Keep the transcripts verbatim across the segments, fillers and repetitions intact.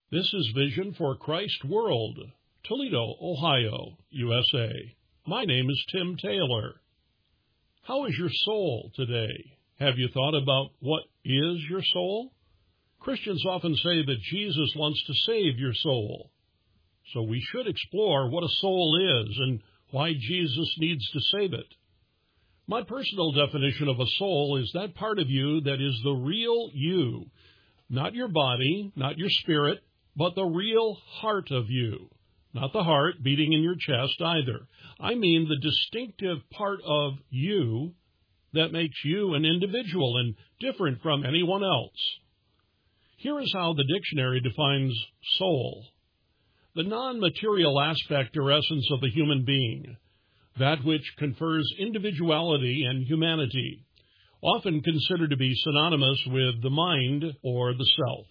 This is Vision for Christ World, Toledo, Ohio, U S A. My name is Tim Taylor. How is your soul today? Have you thought about what is your soul? Christians often say that Jesus wants to save your soul. So we should explore what a soul is and why Jesus needs to save it. My personal definition of a soul is that part of you that is the real you, not your body, not your spirit, but the real heart of you. Not the heart beating in your chest either. I mean the distinctive part of you that makes you an individual and different from anyone else. Here is how the dictionary defines soul. The non-material aspect or essence of the human being, that which confers individuality and humanity, often considered to be synonymous with the mind or the self.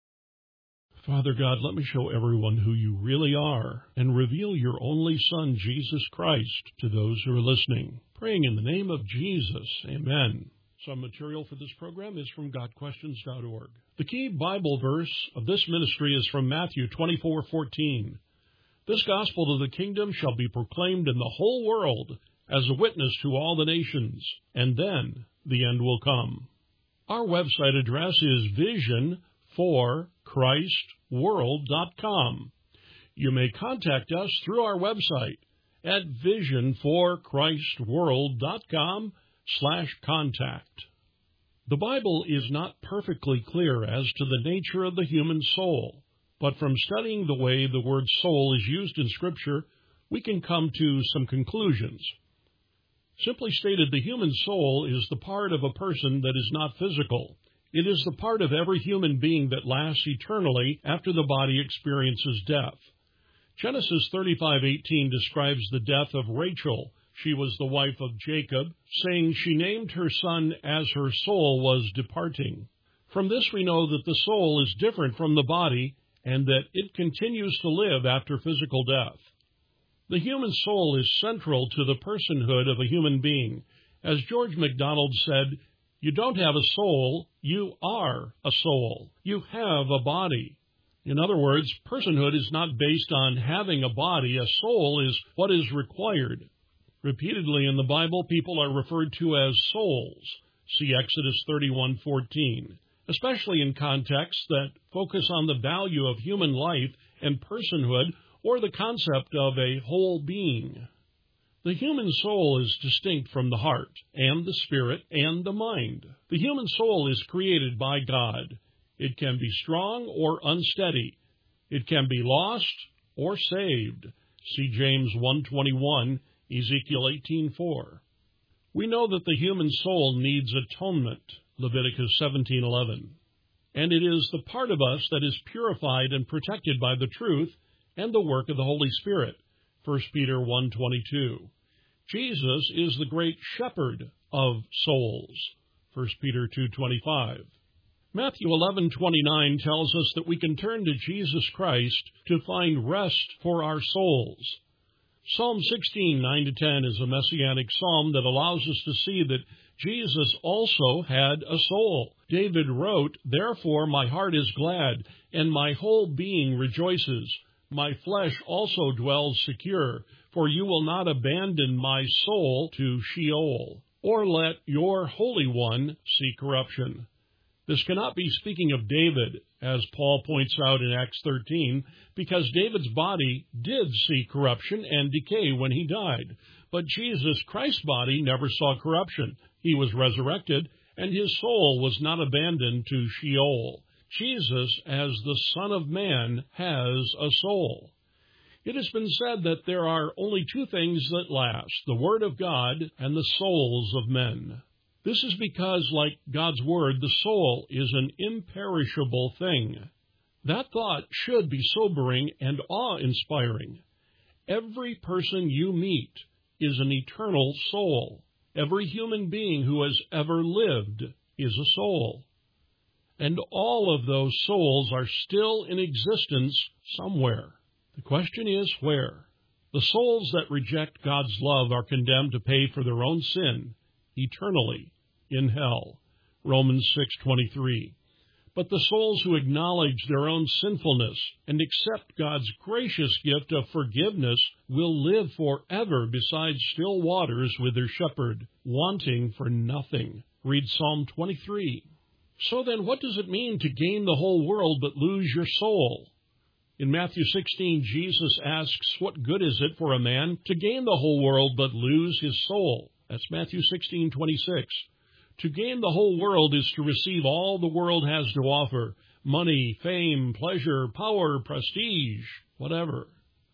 Father God, let me show everyone who you really are and reveal your only Son, Jesus Christ, to those who are listening. Praying in the name of Jesus, amen. Some material for this program is from God Questions dot org. The key Bible verse of this ministry is from Matthew twenty-four fourteen. This gospel of the kingdom shall be proclaimed in the whole world as a witness to all the nations, and then the end will come. Our website address is vision for Christ World dot com. You may contact us through our website at vision for Christ World dot com slash contact. The Bible is not perfectly clear as to the nature of the human soul, but from studying the way the word soul is used in Scripture, we can come to some conclusions. Simply stated, the human soul is the part of a person that is not physical. It is the part of every human being that lasts eternally after the body experiences death. Genesis thirty-five eighteen describes the death of Rachel. She was the wife of Jacob, saying she named her son as her soul was departing. From this we know that the soul is different from the body and that it continues to live after physical death. The human soul is central to the personhood of a human being. As George MacDonald said, you don't have a soul, you are a soul. You have a body. In other words, personhood is not based on having a body. A soul is what is required. Repeatedly in the Bible, people are referred to as souls. See Exodus thirty-one fourteen, especially in contexts that focus on the value of human life and personhood or the concept of a whole being. The human soul is distinct from the heart and the spirit and the mind. The human soul is created by God. It can be strong or unsteady. It can be lost or saved. See James one twenty-one, Ezekiel eighteen four. We know that the human soul needs atonement, Leviticus seventeen eleven. And it is the part of us that is purified and protected by the truth and the work of the Holy Spirit, First Peter one twenty-two. Jesus is the great shepherd of souls, First Peter two twenty-five. Matthew eleven twenty-nine tells us that we can turn to Jesus Christ to find rest for our souls. Psalm sixteen nine to ten is a messianic psalm that allows us to see that Jesus also had a soul. David wrote, "Therefore my heart is glad, and my whole being rejoices. My flesh also dwells secure, for you will not abandon my soul to Sheol, or let your Holy One see corruption." This cannot be speaking of David, as Paul points out in Acts thirteen, because David's body did see corruption and decay when he died. But Jesus Christ's body never saw corruption. He was resurrected, and his soul was not abandoned to Sheol. Jesus, as the Son of Man, has a soul. It has been said that there are only two things that last, the Word of God and the souls of men. This is because, like God's Word, the soul is an imperishable thing. That thought should be sobering and awe-inspiring. Every person you meet is an eternal soul. Every human being who has ever lived is a soul. And all of those souls are still in existence somewhere. The question is where? The souls that reject God's love are condemned to pay for their own sin eternally in hell. Romans six twenty-three. But the souls who acknowledge their own sinfulness and accept God's gracious gift of forgiveness will live forever beside still waters with their shepherd, wanting for nothing. Read Psalm twenty-three. So then, what does it mean to gain the whole world but lose your soul? In Matthew sixteen, Jesus asks, what good is it for a man to gain the whole world but lose his soul? That's Matthew sixteen twenty-six. To gain the whole world is to receive all the world has to offer: money, fame, pleasure, power, prestige, whatever.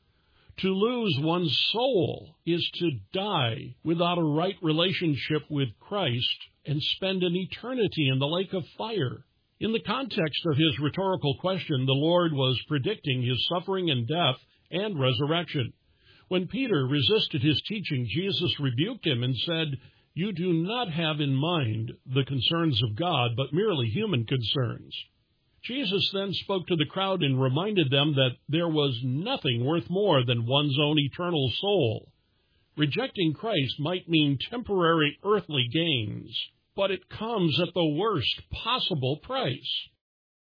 To lose one's soul is to die without a right relationship with Christ and spend an eternity in the lake of fire. In the context of his rhetorical question, the Lord was predicting his suffering and death and resurrection. When Peter resisted his teaching, Jesus rebuked him and said, "You do not have in mind the concerns of God, but merely human concerns." Jesus then spoke to the crowd and reminded them that there was nothing worth more than one's own eternal soul. Rejecting Christ might mean temporary earthly gains, but it comes at the worst possible price.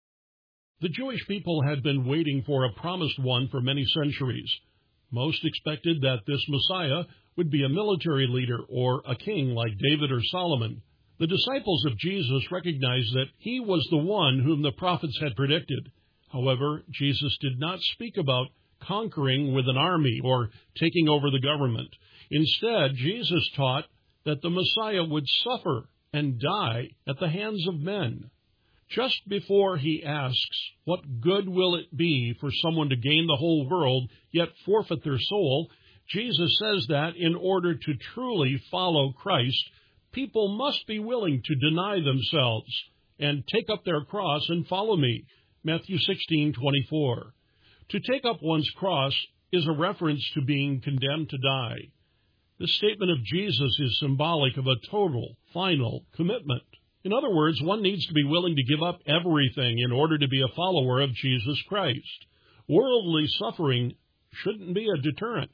The Jewish people had been waiting for a promised one for many centuries. Most expected that this Messiah would be a military leader or a king like David or Solomon. The disciples of Jesus recognized that he was the one whom the prophets had predicted. However, Jesus did not speak about conquering with an army or taking over the government. Instead, Jesus taught that the Messiah would suffer and die at the hands of men. Just before he asks, what good will it be for someone to gain the whole world yet forfeit their soul, Jesus says that in order to truly follow Christ, people must be willing to deny themselves and take up their cross and follow me. Matthew sixteen twenty-four. To take up one's cross is a reference to being condemned to die. This statement of Jesus is symbolic of a total, final commitment. In other words, one needs to be willing to give up everything in order to be a follower of Jesus Christ. Worldly suffering shouldn't be a deterrent.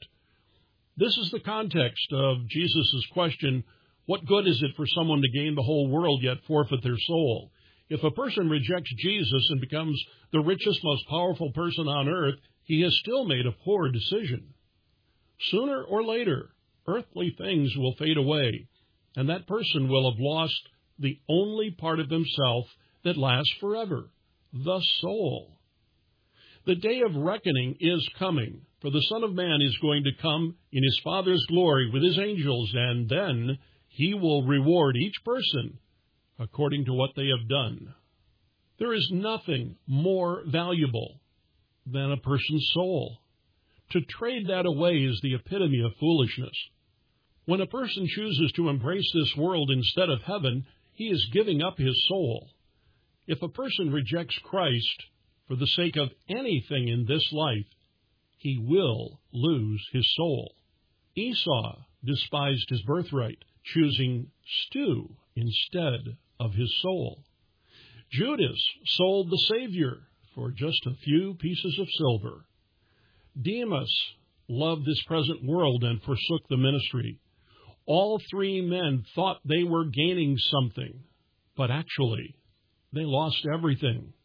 This is the context of Jesus' question, what good is it for someone to gain the whole world yet forfeit their soul? If a person rejects Jesus and becomes the richest, most powerful person on earth, he has still made a poor decision. Sooner or later, earthly things will fade away, and that person will have lost the only part of himself that lasts forever, the soul. The day of reckoning is coming, for the Son of Man is going to come in his Father's glory with his angels, and then he will reward each person according to what they have done. There is nothing more valuable than a person's soul. To trade that away is the epitome of foolishness. When a person chooses to embrace this world instead of heaven, he is giving up his soul. If a person rejects Christ for the sake of anything in this life, he will lose his soul. Esau despised his birthright, choosing stew instead of his soul. Judas sold the Savior for just a few pieces of silver. Demas loved this present world and forsook the ministry. All three men thought they were gaining something, but actually, they lost everything.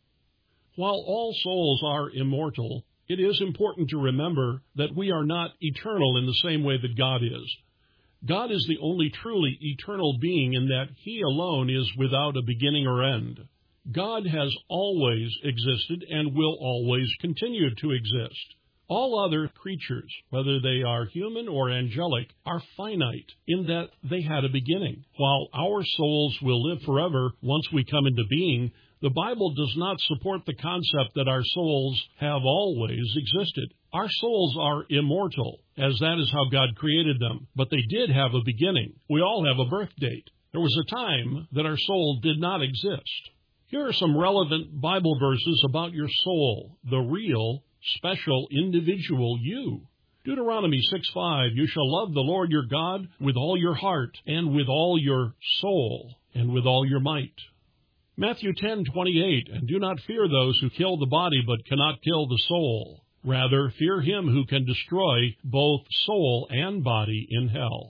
While all souls are immortal, it is important to remember that we are not eternal in the same way that God is. God is the only truly eternal being in that he alone is without a beginning or end. God has always existed and will always continue to exist. All other creatures, whether they are human or angelic, are finite in that they had a beginning. While our souls will live forever once we come into being, the Bible does not support the concept that our souls have always existed. Our souls are immortal, as that is how God created them, but they did have a beginning. We all have a birth date. There was a time that our soul did not exist. Here are some relevant Bible verses about your soul, the real, special, individual you. Deuteronomy six five, you shall love the Lord your God with all your heart, and with all your soul, and with all your might. Matthew ten twenty-eight, and do not fear those who kill the body, but cannot kill the soul. Rather, fear him who can destroy both soul and body in hell.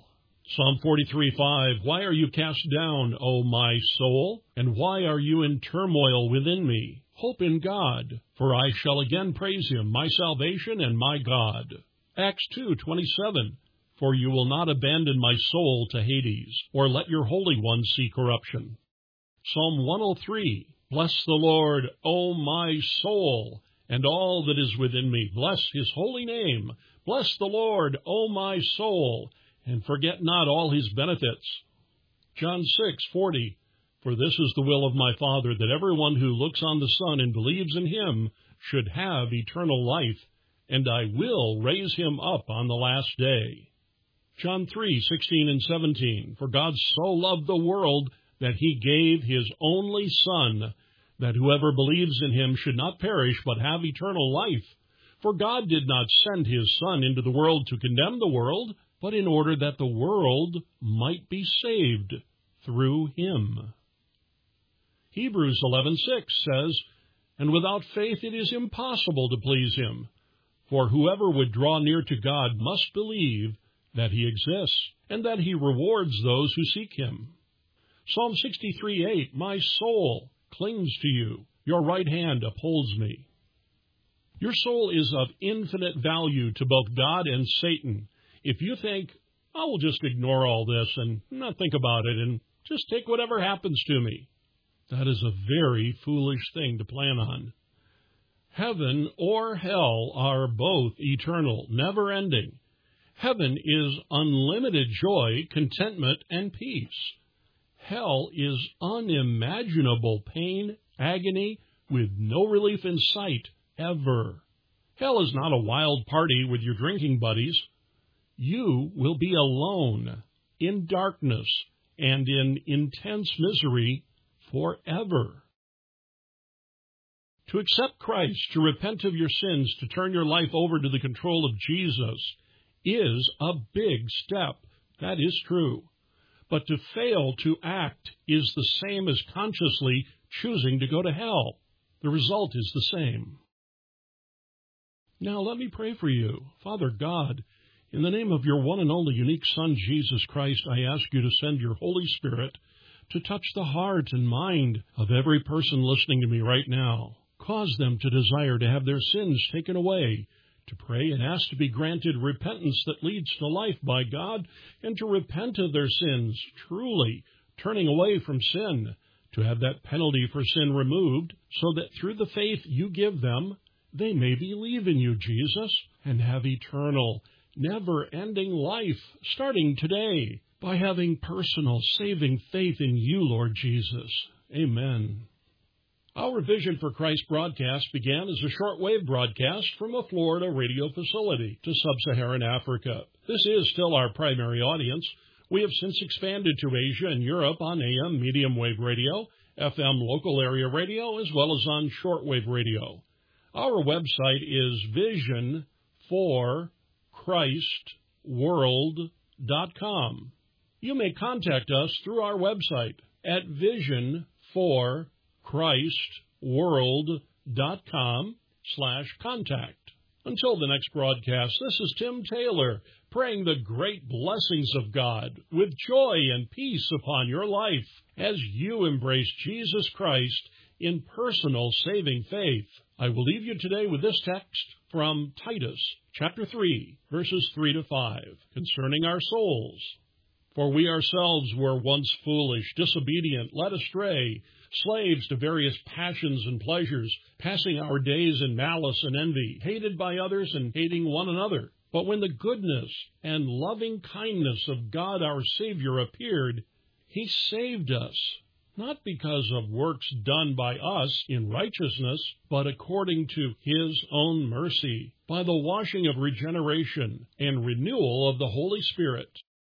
Psalm forty-three five, Why are you cast down, O my soul? And why are you in turmoil within me? Hope in God, for I shall again praise him, my salvation and my God. Acts two twenty-seven, For you will not abandon my soul to Hades, or let your Holy One see corruption. Psalm one oh three, Bless the Lord, O my soul, and all that is within me. Bless his holy name. Bless the Lord, O my soul, and forget not all his benefits. John six forty, For this is the will of my Father, that everyone who looks on the Son and believes in him should have eternal life, and I will raise him up on the last day. John three sixteen and seventeen, For God so loved the world that he gave his only Son, that whoever believes in him should not perish, but have eternal life. For God did not send his Son into the world to condemn the world, but in order that the world might be saved through him. Hebrews eleven six says, And without faith it is impossible to please him. For whoever would draw near to God must believe that he exists, and that he rewards those who seek him. Psalm sixty-three eight, My soul clings to you. Your right hand upholds me. Your soul is of infinite value to both God and Satan. If you think, I will just ignore all this and not think about it and just take whatever happens to me, that is a very foolish thing to plan on. Heaven or hell are both eternal, never-ending. Heaven is unlimited joy, contentment, and peace. Hell is unimaginable pain, agony, with no relief in sight, ever. Hell is not a wild party with your drinking buddies. You will be alone, in darkness, and in intense misery forever. To accept Christ, to repent of your sins, to turn your life over to the control of Jesus, is a big step. That is true. But to fail to act is the same as consciously choosing to go to hell. The result is the same. Now let me pray for you. Father God, in the name of your one and only unique Son, Jesus Christ, I ask you to send your Holy Spirit to touch the heart and mind of every person listening to me right now. Cause them to desire to have their sins taken away, to pray and ask to be granted repentance that leads to life by God, and to repent of their sins, truly turning away from sin, to have that penalty for sin removed, so that through the faith you give them, they may believe in you, Jesus, and have eternal, never-ending life, starting today, by having personal, saving faith in you, Lord Jesus. Amen. Our Vision for Christ broadcast began as a shortwave broadcast from a Florida radio facility to sub-Saharan Africa. This is still our primary audience. We have since expanded to Asia and Europe on A M medium wave radio, F M local area radio, as well as on shortwave radio. Our website is vision for christ world dot com. You may contact us through our website at vision for christ world dot com slash contact. Until the next broadcast, this is Tim Taylor, praying the great blessings of God with joy and peace upon your life as you embrace Jesus Christ in personal saving faith. I will leave you today with this text from Titus chapter three, verses three to five, concerning our souls. For we ourselves were once foolish, disobedient, led astray, slaves to various passions and pleasures, passing our days in malice and envy, hated by others and hating one another. But when the goodness and loving kindness of God our Savior appeared, he saved us, not because of works done by us in righteousness, but according to his own mercy, by the washing of regeneration and renewal of the Holy Spirit,